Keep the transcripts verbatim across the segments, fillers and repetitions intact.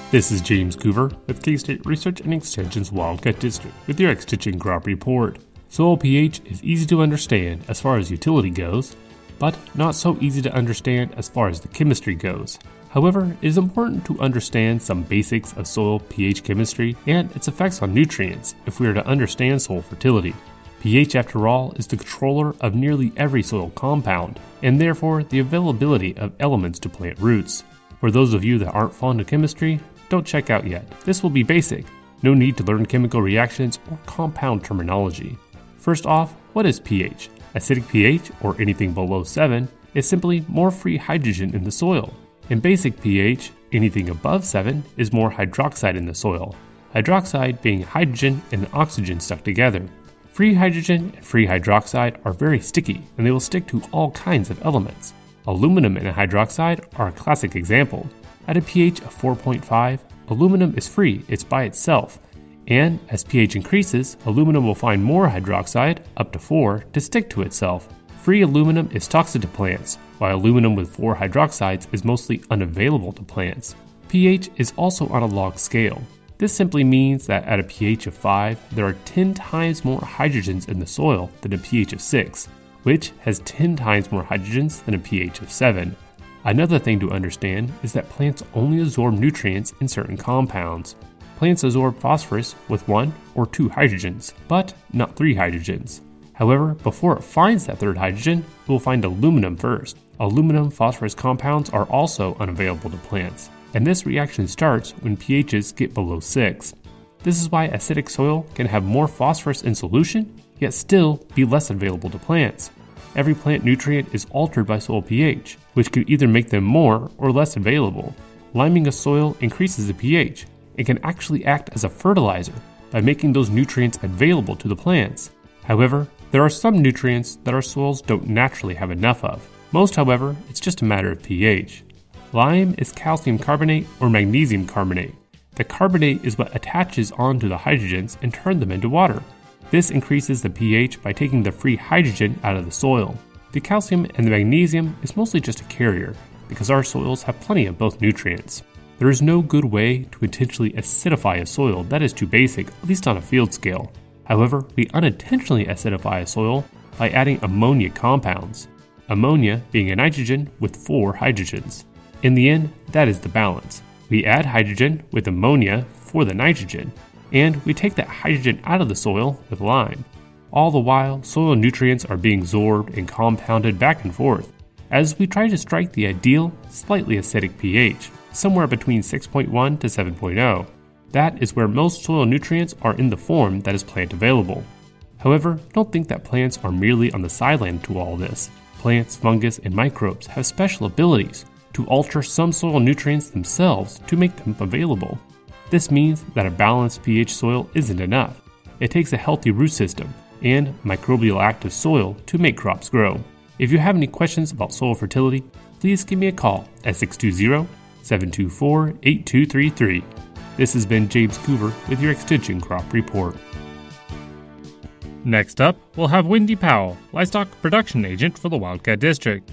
This is James Coover with K-State Research and Extension's Wildcat District with your Extension Crop Report. Soil pH is easy to understand as far as utility goes, but not so easy to understand as far as the chemistry goes. However, it is important to understand some basics of soil pH chemistry and its effects on nutrients if we are to understand soil fertility. pH, after all, is the controller of nearly every soil compound, and therefore the availability of elements to plant roots. For those of you that aren't fond of chemistry, don't check out yet. This will be basic. No need to learn chemical reactions or compound terminology. First off, what is pH? Acidic pH, or anything below seven, is simply more free hydrogen in the soil. In basic pH, anything above seven is more hydroxide in the soil, hydroxide being hydrogen and oxygen stuck together. Free hydrogen and free hydroxide are very sticky, and they will stick to all kinds of elements. Aluminum and hydroxide are a classic example. At a pH of four point five, aluminum is free, it's by itself, and as pH increases, aluminum will find more hydroxide, up to four, to stick to itself. Free aluminum is toxic to plants, while aluminum with four hydroxides is mostly unavailable to plants. pH is also on a log scale. This simply means that at a pH of five, there are ten times more hydrogens in the soil than a pH of six, which has ten times more hydrogens than a pH of seven. Another thing to understand is that plants only absorb nutrients in certain compounds. Plants absorb phosphorus with one or two hydrogens, but not three hydrogens. However, before it finds that third hydrogen, it will find aluminum first. Aluminum phosphorus compounds are also unavailable to plants, and this reaction starts when pHs get below six. This is why acidic soil can have more phosphorus in solution, yet still be less available to plants. Every plant nutrient is altered by soil pH, which can either make them more or less available. Liming a soil increases the pH. It can actually act as a fertilizer by making those nutrients available to the plants. However, there are some nutrients that our soils don't naturally have enough of. Most, however, it's just a matter of pH. Lime is calcium carbonate or magnesium carbonate. The carbonate is what attaches onto the hydrogens and turns them into water. This increases the pH by taking the free hydrogen out of the soil. The calcium and the magnesium is mostly just a carrier because our soils have plenty of both nutrients. There is no good way to intentionally acidify a soil that is too basic, at least on a field scale. However, we unintentionally acidify a soil by adding ammonia compounds, ammonia being a nitrogen with four hydrogens. In the end, that is the balance. We add hydrogen with ammonia for the nitrogen, and we take that hydrogen out of the soil with lime. All the while, soil nutrients are being absorbed and compounded back and forth, as we try to strike the ideal, slightly acidic pH, somewhere between six point one to seven point zero. That is where most soil nutrients are in the form that is plant available. However, don't think that plants are merely on the sideline to all this. Plants, fungus, and microbes have special abilities to alter some soil nutrients themselves to make them available. This means that a balanced pH soil isn't enough. It takes a healthy root system and microbial active soil to make crops grow. If you have any questions about soil fertility, please give me a call at six two zero, seven two four, eight two three three. This has been James Coover with your Extension Crop Report. Next up, we'll have Wendy Powell, Livestock Production Agent for the Wildcat District.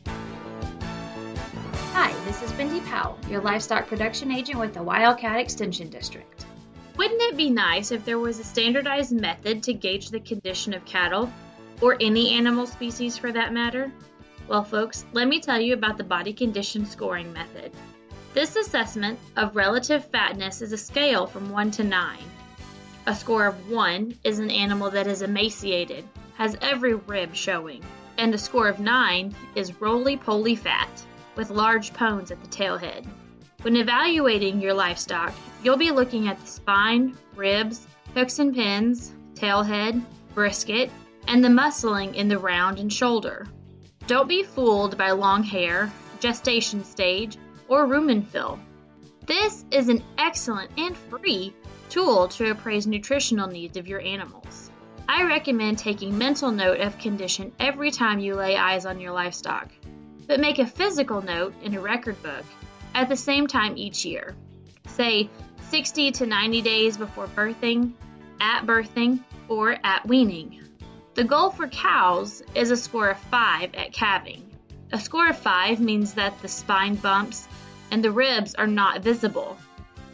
Hi, this is Wendy Powell, your Livestock Production Agent with the Wildcat Extension District. Wouldn't it be nice if there was a standardized method to gauge the condition of cattle, or any animal species for that matter? Well, folks, let me tell you about the body condition scoring method. This assessment of relative fatness is a scale from one to nine. A score of one is an animal that is emaciated, has every rib showing, and a score of nine is roly-poly fat, with large pones at the tailhead. When evaluating your livestock, you'll be looking at the spine, ribs, hooks and pins, tailhead, brisket, and the muscling in the round and shoulder. Don't be fooled by long hair, gestation stage, or rumen fill. This is an excellent and free tool to appraise nutritional needs of your animals. I recommend taking mental note of condition every time you lay eyes on your livestock, but make a physical note in a record book at the same time each year, say sixty to ninety days before birthing, at birthing, or at weaning. The goal for cows is a score of five at calving. A score of five means that the spine bumps and the ribs are not visible.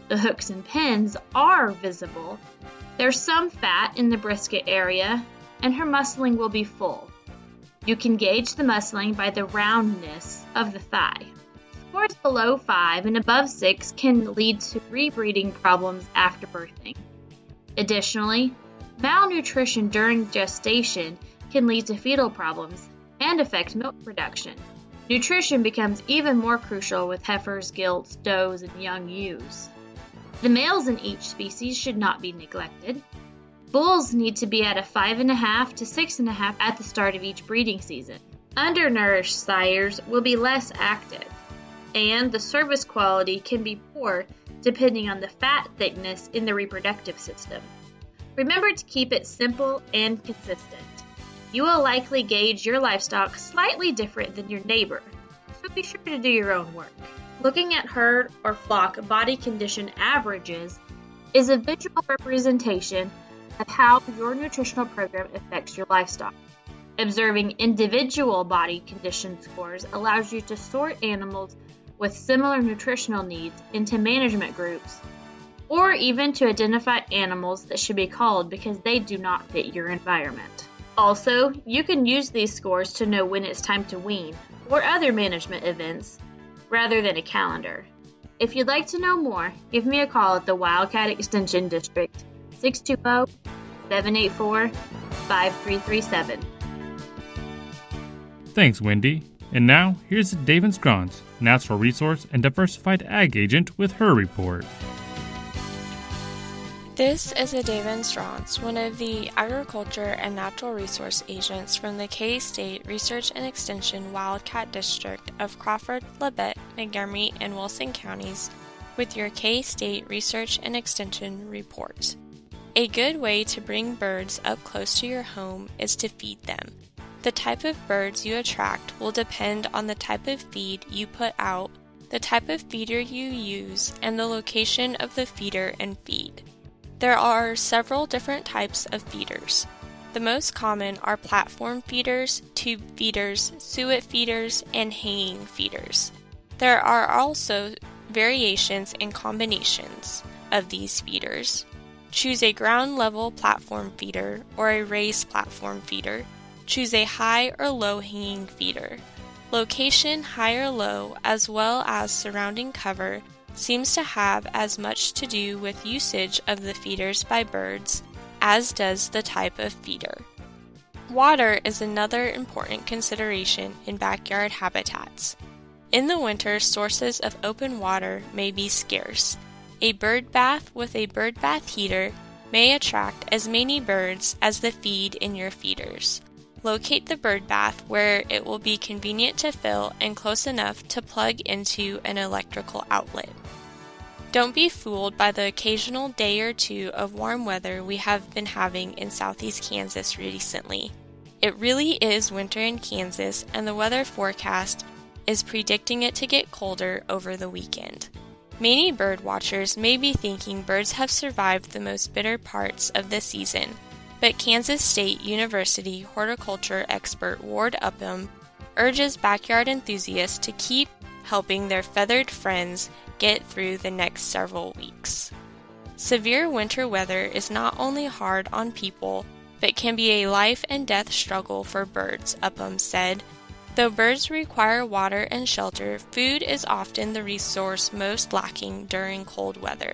the hooks and pins are visible, there's some fat in the brisket area, and her muscling will be full. You can gauge the muscling by the roundness of the thigh. Scores below five and above six can lead to rebreeding problems after birthing. Additionally, malnutrition during gestation can lead to fetal problems and affect milk production. Nutrition becomes even more crucial with heifers, gilts, does, and young ewes. The males in each species should not be neglected. Bulls need to be at a five point five to six point five at the start of each breeding season. Undernourished sires will be less active, and the service quality can be poor depending on the fat thickness in the reproductive system. Remember to keep it simple and consistent. You will likely gauge your livestock slightly different than your neighbor, so be sure to do your own work. Looking at herd or flock body condition averages is a visual representation of how your nutritional program affects your livestock. Observing individual body condition scores allows you to sort animals with similar nutritional needs into management groups, or even to identify animals that should be culled because they do not fit your environment. Also, you can use these scores to know when it's time to wean or other management events rather than a calendar. If you'd like to know more, give me a call at the Wildcat Extension District, six two zero, seven eight four, five three three seven. Thanks, Wendy. And now, here's David Scrons, Natural Resource and Diversified Ag Agent with her report. This is Adavan Strauss, one of the Agriculture and Natural Resource Agents from the K-State Research and Extension Wildcat District of Crawford, Labette, Montgomery, and Wilson counties with your K-State Research and Extension report. A good way to bring birds up close to your home is to feed them. The type of birds you attract will depend on the type of feed you put out, the type of feeder you use, and the location of the feeder and feed. There are several different types of feeders. The most common are platform feeders, tube feeders, suet feeders, and hanging feeders. There are also variations and combinations of these feeders. Choose a ground-level platform feeder or a raised platform feeder. Choose a high or low hanging feeder. Location, high or low, as well as surrounding cover, seems to have as much to do with usage of the feeders by birds as does the type of feeder. Water is another important consideration in backyard habitats. In the winter, sources of open water may be scarce. A bird bath with a bird bath heater may attract as many birds as the feed in your feeders. Locate the bird bath where it will be convenient to fill and close enough to plug into an electrical outlet. Don't be fooled by the occasional day or two of warm weather we have been having in southeast Kansas recently. It really is winter in Kansas, and the weather forecast is predicting it to get colder over the weekend. Many bird watchers may be thinking birds have survived the most bitter parts of the season, but Kansas State University horticulture expert Ward Upham urges backyard enthusiasts to keep helping their feathered friends get through the next several weeks. Severe winter weather is not only hard on people, but can be a life and death struggle for birds, Upham said. Though birds require water and shelter, food is often the resource most lacking during cold weather.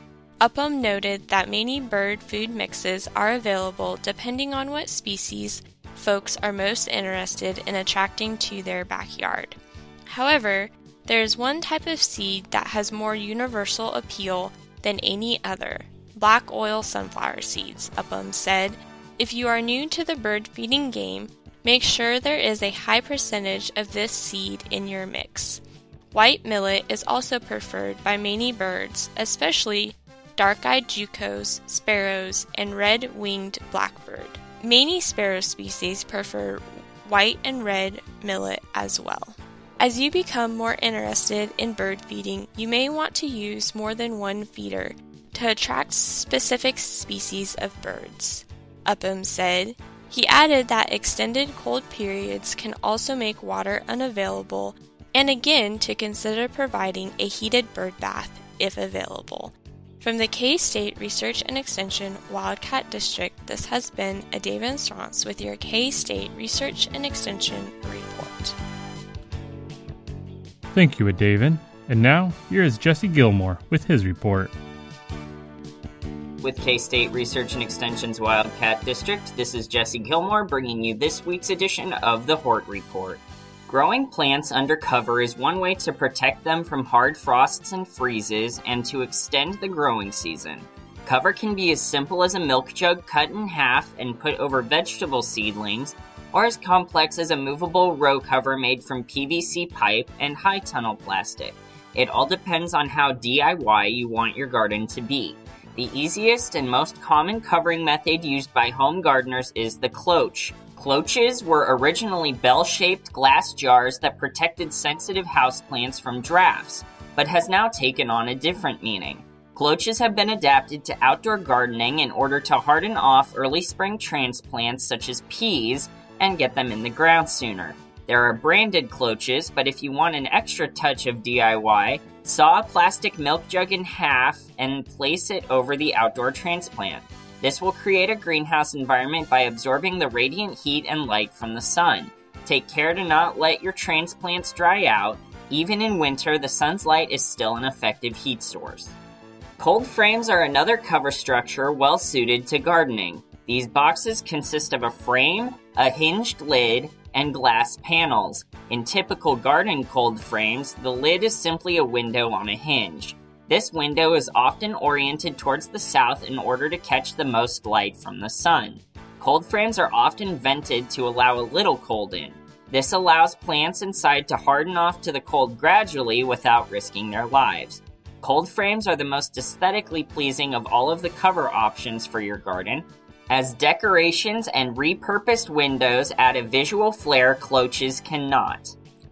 Upham noted that many bird food mixes are available depending on what species folks are most interested in attracting to their backyard. However, there is one type of seed that has more universal appeal than any other: black oil sunflower seeds, Upham said. If you are new to the bird feeding game, make sure there is a high percentage of this seed in your mix. White millet is also preferred by many birds, especially dark-eyed juncos, sparrows, and red-winged blackbird. Many sparrow species prefer white and red millet as well. As you become more interested in bird feeding, you may want to use more than one feeder to attract specific species of birds, Upham said. He added that extended cold periods can also make water unavailable, and again to consider providing a heated bird bath if available. From the K-State Research and Extension Wildcat District, this has been Adava Instrance with your K-State Research and Extension report. Thank you, Adava. And now, here is Jesse Gilmore with his report. With K-State Research and Extension's Wildcat District, this is Jesse Gilmore bringing you this week's edition of the Hort Report. Growing plants under cover is one way to protect them from hard frosts and freezes and to extend the growing season. Cover can be as simple as a milk jug cut in half and put over vegetable seedlings, or as complex as a movable row cover made from P V C pipe and high tunnel plastic. It all depends on how D I Y you want your garden to be. The easiest and most common covering method used by home gardeners is the cloche. Cloches were originally bell-shaped glass jars that protected sensitive houseplants from drafts, but has now taken on a different meaning. Cloches have been adapted to outdoor gardening in order to harden off early spring transplants such as peas and get them in the ground sooner. There are branded cloches, but if you want an extra touch of D I Y, saw a plastic milk jug in half and place it over the outdoor transplant. This will create a greenhouse environment by absorbing the radiant heat and light from the sun. Take care to not let your transplants dry out. Even in winter, the sun's light is still an effective heat source. Cold frames are another cover structure well suited to gardening. These boxes consist of a frame, a hinged lid, and glass panels. In typical garden cold frames, the lid is simply a window on a hinge. This window is often oriented towards the south in order to catch the most light from the sun. Cold frames are often vented to allow a little cold in. This allows plants inside to harden off to the cold gradually without risking their lives. Cold frames are the most aesthetically pleasing of all of the cover options for your garden. As decorations and repurposed windows add a visual flair cloches cannot.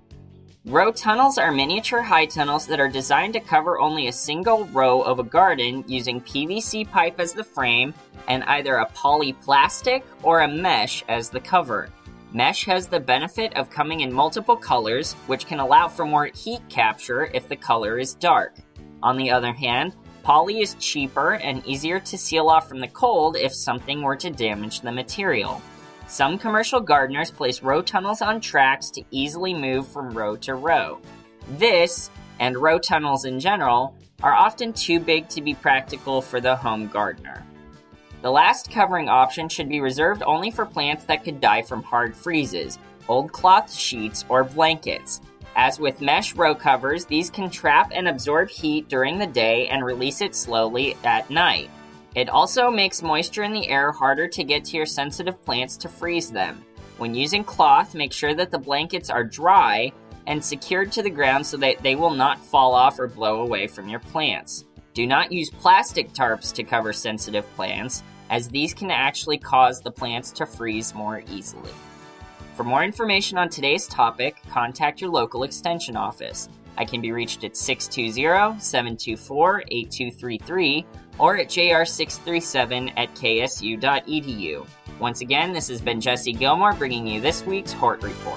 Row tunnels are miniature high tunnels that are designed to cover only a single row of a garden using P V C pipe as the frame and either a polyplastic or a mesh as the cover. Mesh has the benefit of coming in multiple colors, which can allow for more heat capture if the color is dark. On the other hand, poly is cheaper and easier to seal off from the cold if something were to damage the material. Some commercial gardeners place row tunnels on tracks to easily move from row to row. This, and row tunnels in general, are often too big to be practical for the home gardener. The last covering option should be reserved only for plants that could die from hard freezes, old cloth sheets, or blankets. As with mesh row covers, these can trap and absorb heat during the day and release it slowly at night. It also makes moisture in the air harder to get to your sensitive plants to freeze them. When using cloth, make sure that the blankets are dry and secured to the ground so that they will not fall off or blow away from your plants. Do not use plastic tarps to cover sensitive plants, as these can actually cause the plants to freeze more easily. For more information on today's topic, contact your local extension office. I can be reached at six two zero, seven two four, eight two three three or at j r six three seven at k s u dot e d u. Once again, this has been Jesse Gilmore bringing you this week's Hort Report.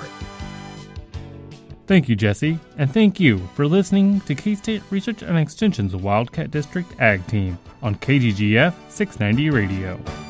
Thank you, Jesse, and thank you for listening to K-State Research and Extension's Wildcat District Ag Team on K G G F six ninety Radio.